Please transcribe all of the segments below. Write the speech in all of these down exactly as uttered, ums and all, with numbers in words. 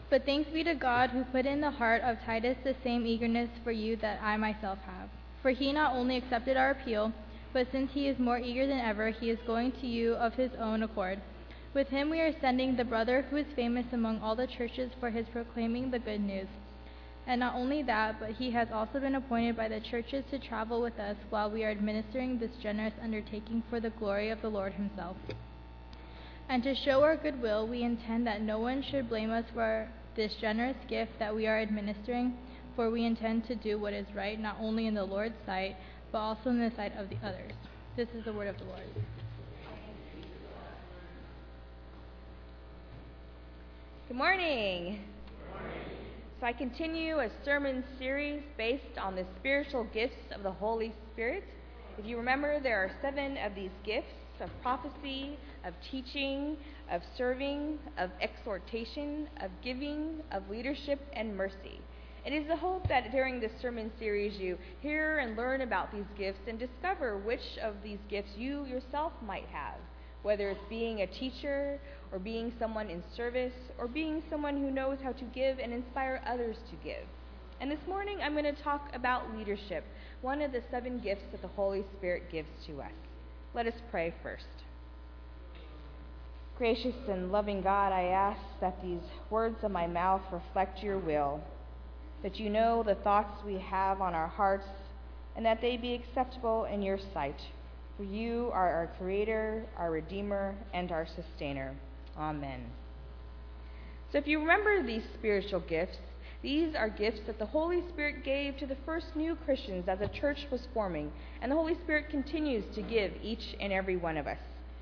But thanks be to God who put in the heart of Titus the same eagerness for you that I myself have. For he not only accepted our appeal, but since he is more eager than ever, he is going to you of his own accord. With him we are sending the brother who is famous among all the churches for his proclaiming the good news. And not only that, but he has also been appointed by the churches to travel with us while we are administering this generous undertaking for the glory of the Lord himself. And to show our goodwill, we intend that no one should blame us for this generous gift that we are administering, for we intend to do what is right, not only in the Lord's sight, but also in the sight of the others. This is the word of the Lord. Good morning. Good morning. So I continue a sermon series based on the spiritual gifts of the Holy Spirit. If you remember, there are seven of these gifts: of prophecy, of teaching, of serving, of exhortation, of giving, of leadership, and mercy. It is the hope that during this sermon series you hear and learn about these gifts and discover which of these gifts you yourself might have, whether it's being a teacher or being someone in service or being someone who knows how to give and inspire others to give. And this morning I'm going to talk about leadership, one of the seven gifts that the Holy Spirit gives to us. Let us pray first. Gracious and loving God, I ask that these words of my mouth reflect your will, that you know the thoughts we have on our hearts, and that they be acceptable in your sight. For you are our Creator, our Redeemer, and our Sustainer. Amen. So if you remember these spiritual gifts, these are gifts that the Holy Spirit gave to the first new Christians as a church was forming, and the Holy Spirit continues to give each and every one of us.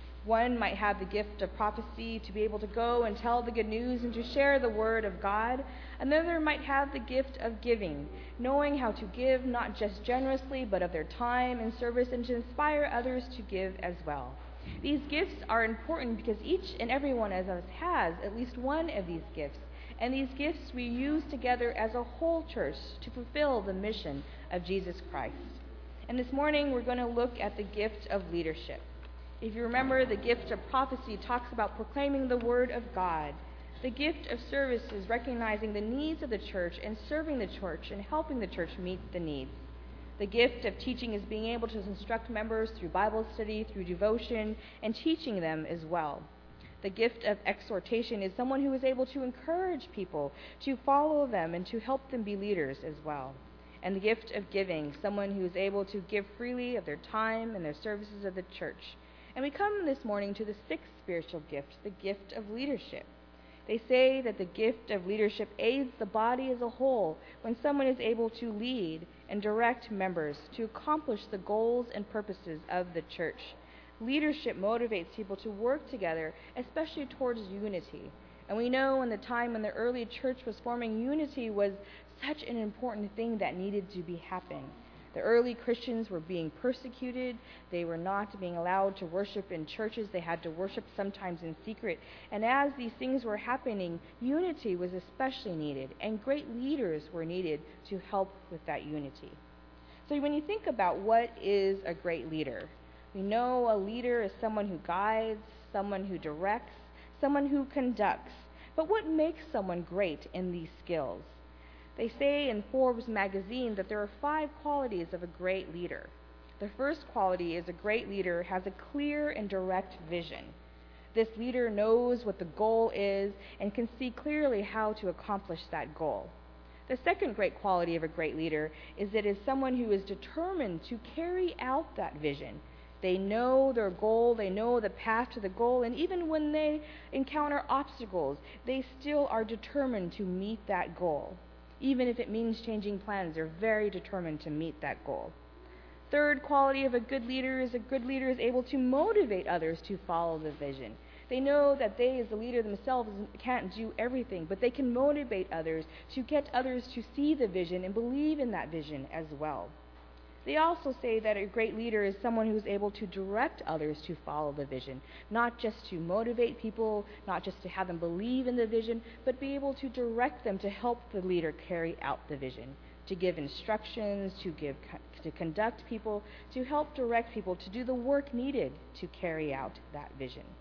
One might have the gift of prophecy, to be able to go and tell the good news and to share the word of God. Another might have the gift of giving, knowing how to give not just generously, but of their time and service, and to inspire others to give as well. These gifts are important because each and every one of us has at least one of these gifts, and these gifts we use together as a whole church to fulfill the mission of Jesus Christ. And this morning we're going to look at the gift of leadership. If you remember, the gift of prophecy talks about proclaiming the word of God. The gift of service is recognizing the needs of the church and serving the church and helping the church meet the needs. The gift of teaching is being able to instruct members through Bible study, through devotion, and teaching them as well. The gift of exhortation is someone who is able to encourage people to follow them and to help them be leaders as well. And the gift of giving, someone who is able to give freely of their time and their services of the church. And we come this morning to the sixth spiritual gift, the gift of leadership. They say that the gift of leadership aids the body as a whole when someone is able to lead and direct members to accomplish the goals and purposes of the church. Leadership motivates people to work together, especially towards unity. And we know in the time when the early church was forming, unity was such an important thing that needed to be happening. The early Christians were being persecuted. They were not being allowed to worship in churches. They had to worship sometimes in secret. And as these things were happening, unity was especially needed, and great leaders were needed to help with that unity. So when you think about what is a great leader, we know a leader is someone who guides, someone who directs, someone who conducts. But what makes someone great in these skills? They say in Forbes magazine that there are five qualities of a great leader. The first quality is a great leader has a clear and direct vision. This leader knows what the goal is and can see clearly how to accomplish that goal. The second great quality of a great leader is that it is someone who is determined to carry out that vision. They know their goal, they know the path to the goal, and even when they encounter obstacles, they still are determined to meet that goal. Even if it means changing plans, they're very determined to meet that goal. Third quality of a good leader is a good leader is able to motivate others to follow the vision. They know that they, as the leader themselves, can't do everything, but they can motivate others to get others to see the vision and believe in that vision as well. They also say that a great leader is someone who is able to direct others to follow the vision, not just to motivate people, not just to have them believe in the vision, but be able to direct them to help the leader carry out the vision, to give instructions, to give, to conduct people, to help direct people to do the work needed to carry out that vision.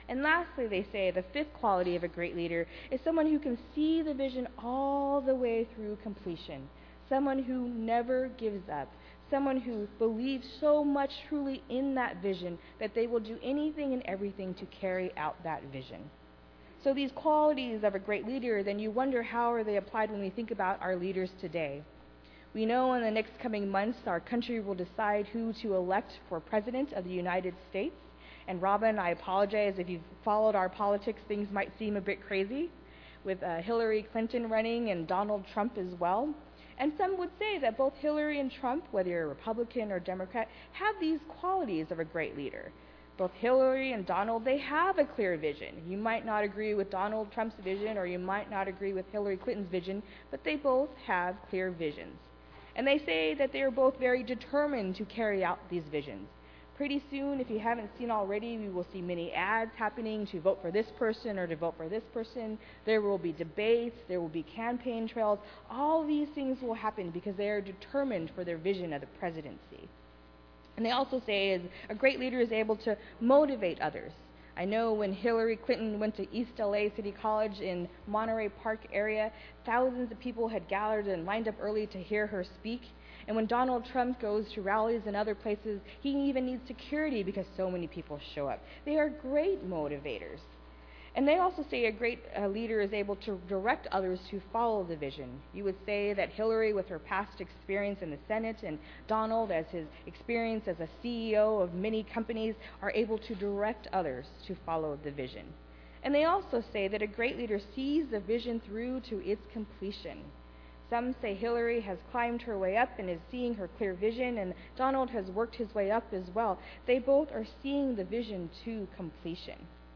And lastly, they say the fifth quality of a great leader is someone who can see the vision all the way through completion, someone who never gives up, someone who believes so much truly in that vision that they will do anything and everything to carry out that vision. So these qualities of a great leader, then you wonder, how are they applied when we think about our leaders today? We know in the next coming months our country will decide who to elect for President of the United States. And Robin, I apologize if you've followed our politics, things might seem a bit crazy with uh, Hillary Clinton running and Donald Trump as well. And some would say that both Hillary and Trump, whether you're a Republican or Democrat, have these qualities of a great leader. Both Hillary and Donald, they have a clear vision. You might not agree with Donald Trump's vision, or you might not agree with Hillary Clinton's vision, but they both have clear visions. And they say that they are both very determined to carry out these visions. Pretty soon, if you haven't seen already, we will see many ads happening to vote for this person or to vote for this person. There will be debates, there will be campaign trails. All these things will happen because they are determined for their vision of the presidency. And they also say is a great leader is able to motivate others. I know when Hillary Clinton went to East L A City College in Monterey Park area, thousands of people had gathered and lined up early to hear her speak. And when Donald Trump goes to rallies and other places, he even needs security because so many people show up. They are great motivators. And they also say a great uh, leader is able to direct others to follow the vision. You would say that Hillary, with her past experience in the Senate, and Donald, as his experience as a C E O of many companies, are able to direct others to follow the vision. And they also say that a great leader sees the vision through to its completion. Some say Hillary has climbed her way up and is seeing her clear vision, and Donald has worked his way up as well. They both are seeing the vision to completion.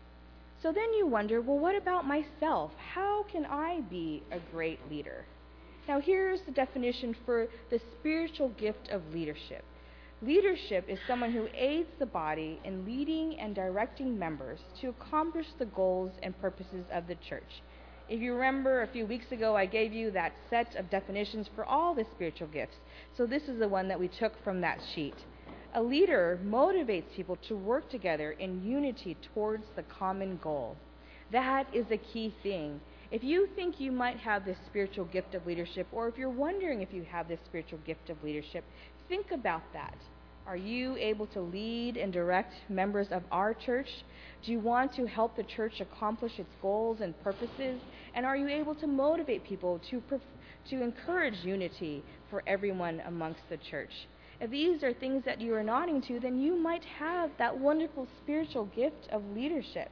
So then you wonder, well, what about myself? How can I be a great leader? Now here's the definition for the spiritual gift of leadership. Leadership is someone who aids the body in leading and directing members to accomplish the goals and purposes of the church. If you remember, a few weeks ago I gave you that set of definitions for all the spiritual gifts. So this is the one that we took from that sheet. A leader motivates people to work together in unity towards the common goal. That is a key thing. If you think you might have this spiritual gift of leadership, or if you're wondering if you have this spiritual gift of leadership, think about that. Are you able to lead and direct members of our church? Do you want to help the church accomplish its goals and purposes? And are you able to motivate people to, to encourage unity for everyone amongst the church? If these are things that you are nodding to, then you might have that wonderful spiritual gift of leadership.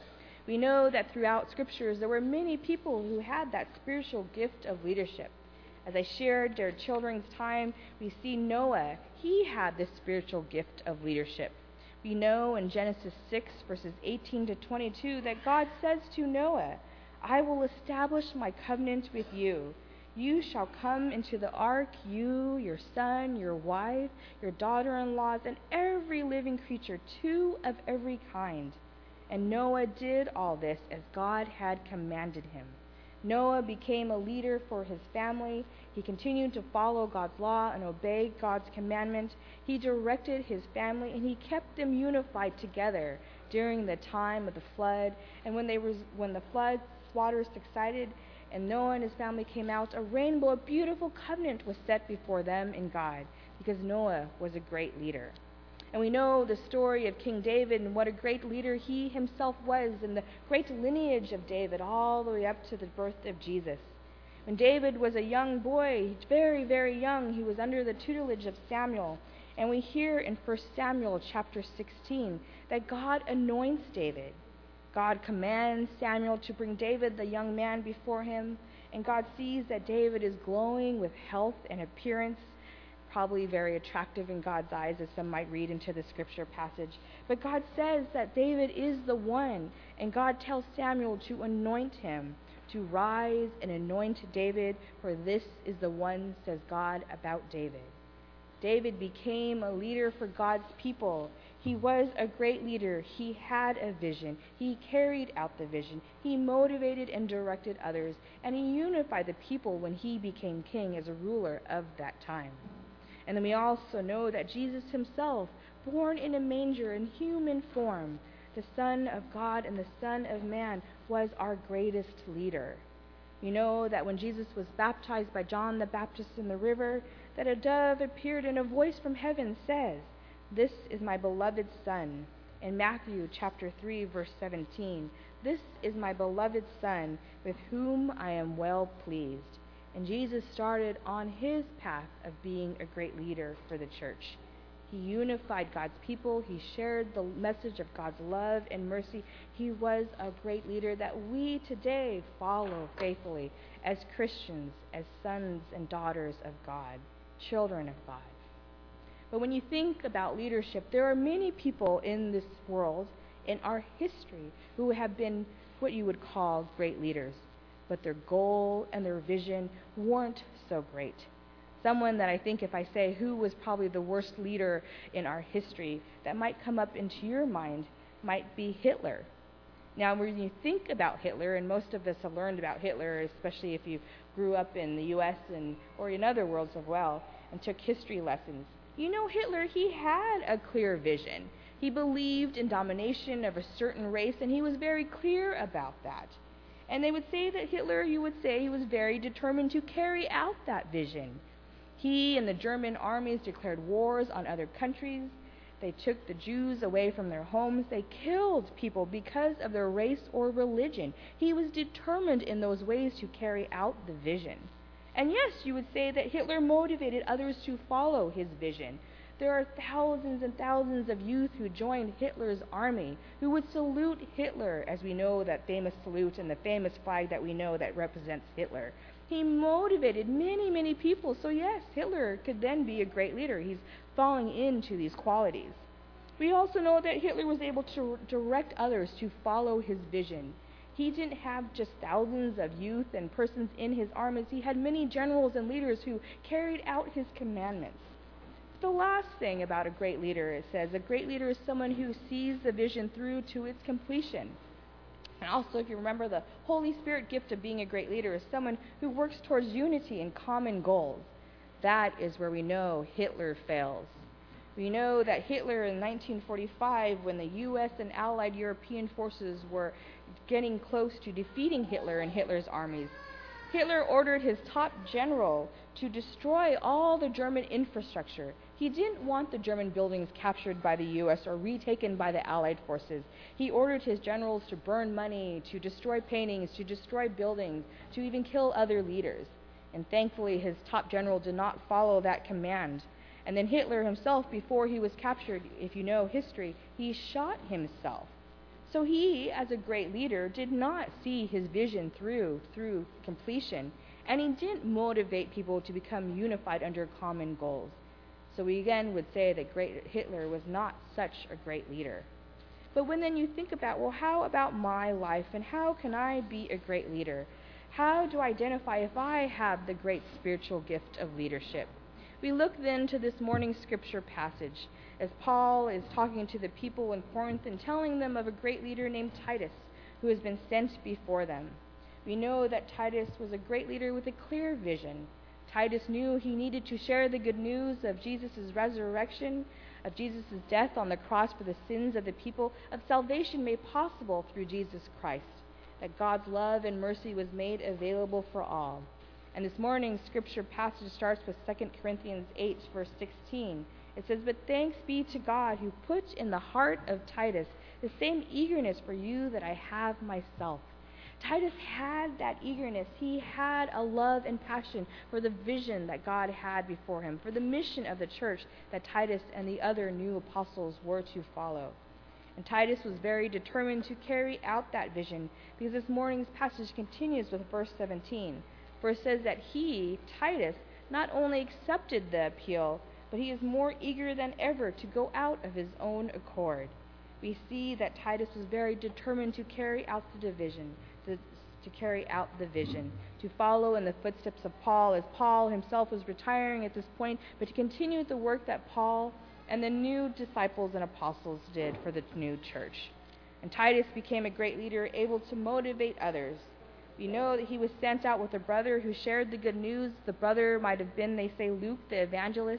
We know that throughout scriptures there were many people who had that spiritual gift of leadership. As I shared their children's time, we see Noah. He had this spiritual gift of leadership. We know in Genesis six, verses eighteen to twenty-two, that God says to Noah, "I will establish my covenant with you. You shall come into the ark, you, your son, your wife, your daughter-in-laws, and every living creature, two of every kind." And Noah did all this as God had commanded him. Noah became a leader for his family. He continued to follow God's law and obey God's commandment. He directed his family, and he kept them unified together during the time of the flood. And when they was, when the flood waters subsided and Noah and his family came out, a rainbow, a beautiful covenant was set before them and God, because Noah was a great leader. And we know the story of King David and what a great leader he himself was, and the great lineage of David all the way up to the birth of Jesus. When David was a young boy, very, very young, he was under the tutelage of Samuel. And we hear in First Samuel chapter sixteen that God anoints David. God commands Samuel to bring David, the young man, before him. And God sees that David is glowing with health and appearance, probably very attractive in God's eyes, as some might read into the scripture passage. But God says that David is the one, and God tells Samuel to anoint him, to rise and anoint David, for this is the one, says God, about David. David became a leader for God's people. He was a great leader. He had a vision. He carried out the vision. He motivated and directed others, and he unified the people when he became king as a ruler of that time. And then we also know that Jesus himself, born in a manger in human form, the Son of God and the Son of Man, was our greatest leader. You know that when Jesus was baptized by John the Baptist in the river, that a dove appeared and a voice from heaven says, "This is my beloved Son." In Matthew chapter three, verse seventeen, "This is my beloved Son, with whom I am well pleased." And Jesus started on his path of being a great leader for the church. He unified God's people. He shared the message of God's love and mercy. He was a great leader that we today follow faithfully as Christians, as sons and daughters of God, children of God. But when you think about leadership, there are many people in this world, in our history, who have been what you would call great leaders, but their goal and their vision weren't so great. Someone that I think if I say who was probably the worst leader in our history, that might come up into your mind might be Hitler. Now, when you think about Hitler, and most of us have learned about Hitler, especially if you grew up in the U S and or in other worlds as well, and took history lessons, you know Hitler, he had a clear vision. He believed in domination of a certain race, and he was very clear about that. And they would say that Hitler, you would say, he was very determined to carry out that vision. He and the German armies declared wars on other countries. They took the Jews away from their homes. They killed people because of their race or religion. He was determined in those ways to carry out the vision. And yes, you would say that Hitler motivated others to follow his vision. There are thousands and thousands of youth who joined Hitler's army, who would salute Hitler, as we know that famous salute and the famous flag that we know that represents Hitler. He motivated many, many people. So yes, Hitler could then be a great leader. He's falling into these qualities. We also know that Hitler was able to direct others to follow his vision. He didn't have just thousands of youth and persons in his armies. He had many generals and leaders who carried out his commandments. The last thing about a great leader, it says, a great leader is someone who sees the vision through to its completion. And also, if you remember, the Holy Spirit gift of being a great leader is someone who works towards unity and common goals. That is where we know Hitler fails. We know that Hitler in nineteen forty-five, when the U S and allied European forces were getting close to defeating Hitler and Hitler's armies, Hitler ordered his top general to destroy all the German infrastructure. He didn't want the German buildings captured by the U S or retaken by the Allied forces. He ordered his generals to burn money, to destroy paintings, to destroy buildings, to even kill other leaders. And thankfully, his top general did not follow that command. And then Hitler himself, before he was captured, if you know history, he shot himself. So he, as a great leader, did not see his vision through, through completion, and he didn't motivate people to become unified under common goals. So we again would say that great Hitler was not such a great leader. But when then you think about, well, how about my life, and how can I be a great leader? How do I identify if I have the great spiritual gift of leadership? We look then to this morning's scripture passage as Paul is talking to the people in Corinth and telling them of a great leader named Titus who has been sent before them. We know that Titus was a great leader with a clear vision. Titus knew he needed to share the good news of Jesus' resurrection, of Jesus' death on the cross for the sins of the people, of salvation made possible through Jesus Christ, that God's love and mercy was made available for all. And this morning's scripture passage starts with Second Corinthians eight, verse sixteen. It says, "But thanks be to God who put in the heart of Titus the same eagerness for you that I have myself." Titus had that eagerness. He had a love and passion for the vision that God had before him, for the mission of the church that Titus and the other new apostles were to follow. And Titus was very determined to carry out that vision, because this morning's passage continues with verse seventeen. For it says that he, Titus, not only accepted the appeal, but he is more eager than ever to go out of his own accord. We see that Titus was very determined to carry out the vision, to, to carry out the vision, to follow in the footsteps of Paul, as Paul himself was retiring at this point, but to continue the work that Paul and the new disciples and apostles did for the new church. And Titus became a great leader, able to motivate others. We know that he was sent out with a brother who shared the good news. The brother might have been, they say, Luke the evangelist.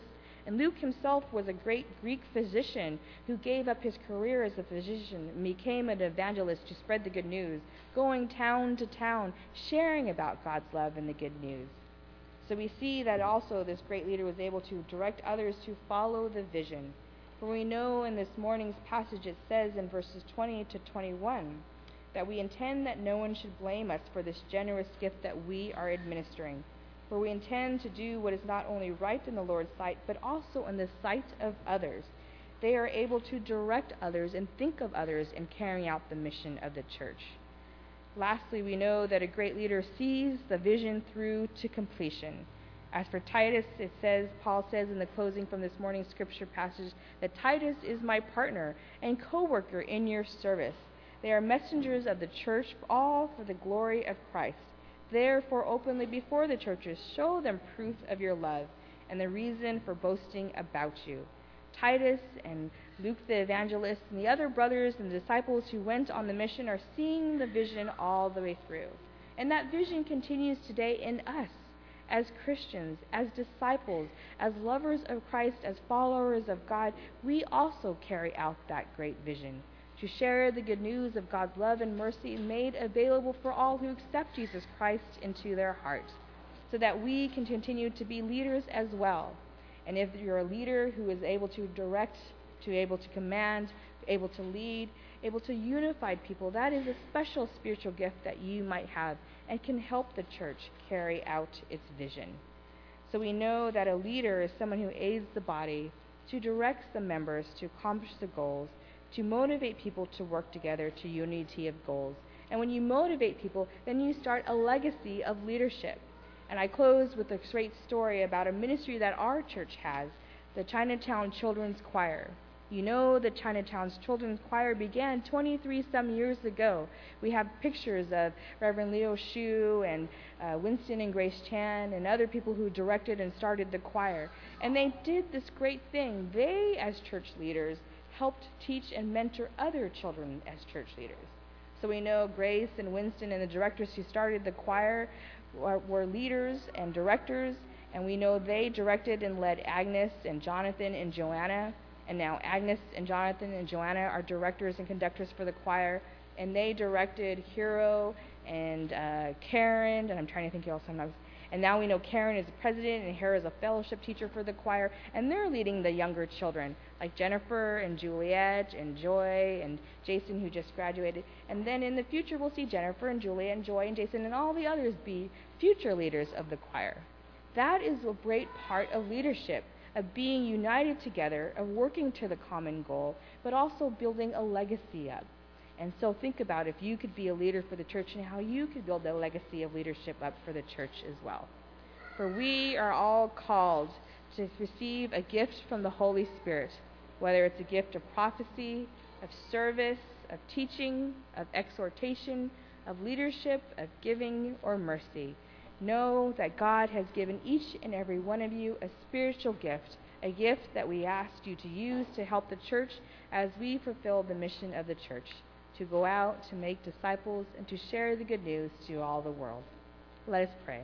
And Luke himself was a great Greek physician who gave up his career as a physician and became an evangelist to spread the good news, going town to town, sharing about God's love and the good news. So we see that also this great leader was able to direct others to follow the vision. For we know in this morning's passage it says in verses twenty to twenty-one that we intend that no one should blame us for this generous gift that we are administering. For we intend to do what is not only right in the Lord's sight, but also in the sight of others. They are able to direct others and think of others in carrying out the mission of the church. Lastly, we know that a great leader sees the vision through to completion. As for Titus, it says, Paul says in the closing from this morning's scripture passage, that Titus is my partner and co-worker in your service. They are messengers of the church, all for the glory of Christ. Therefore, openly before the churches, show them proof of your love and the reason for boasting about you. Titus and Luke the evangelist and the other brothers and disciples who went on the mission are seeing the vision all the way through. And that vision continues today in us as Christians, as disciples, as lovers of Christ, as followers of God. We also carry out that great vision to share the good news of God's love and mercy made available for all who accept Jesus Christ into their hearts, so that we can continue to be leaders as well. And if you're a leader who is able to direct, to able to command, able to lead, able to unify people, that is a special spiritual gift that you might have and can help the church carry out its vision. So we know that a leader is someone who aids the body, to direct the members to accomplish the goals, to motivate people to work together to unity of goals. And when you motivate people, then you start a legacy of leadership. And I close with a great story about a ministry that our church has, the Chinatown Children's Choir. You know, the Chinatown's Children's Choir began twenty-three some years ago. We have pictures of Reverend Leo Shu and uh, Winston and Grace Chan and other people who directed and started the choir. And they did this great thing. They, as church leaders, helped teach and mentor other children as church leaders. So we know Grace and Winston and the directors who started the choir were, were leaders and directors, and we know they directed and led Agnes and Jonathan and Joanna. And now Agnes and Jonathan and Joanna are directors and conductors for the choir, and they directed Hero and uh, Karen, and I'm trying to think who else sometimes. And now we know Karen is the president and Hero is a fellowship teacher for the choir, and they're leading the younger children, like Jennifer and Juliet and Joy and Jason, who just graduated. And then in the future, we'll see Jennifer and Juliet and Joy and Jason and all the others be future leaders of the choir. That is a great part of leadership, of being united together, of working to the common goal, but also building a legacy up. And so think about if you could be a leader for the church and how you could build a legacy of leadership up for the church as well. For we are all called to receive a gift from the Holy Spirit, whether it's a gift of prophecy, of service, of teaching, of exhortation, of leadership, of giving, or mercy. Know that God has given each and every one of you a spiritual gift, a gift that we ask you to use to help the church as we fulfill the mission of the church, to go out, to make disciples, and to share the good news to all the world. Let us pray.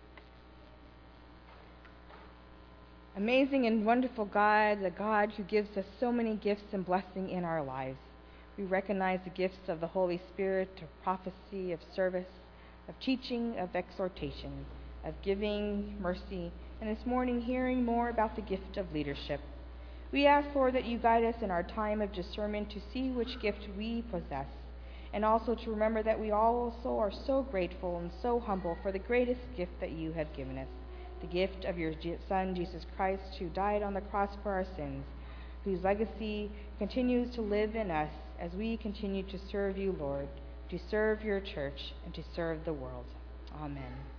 Amazing and wonderful God, the God who gives us so many gifts and blessing in our lives. We recognize the gifts of the Holy Spirit, of prophecy, of service, of teaching, of exhortation, of giving, mercy, and this morning hearing more about the gift of leadership. We ask, Lord, that you guide us in our time of discernment to see which gift we possess, and also to remember that we also are so grateful and so humble for the greatest gift that you have given us, the gift of your Son, Jesus Christ, who died on the cross for our sins, whose legacy continues to live in us as we continue to serve you, Lord, to serve your church, and to serve the world. Amen.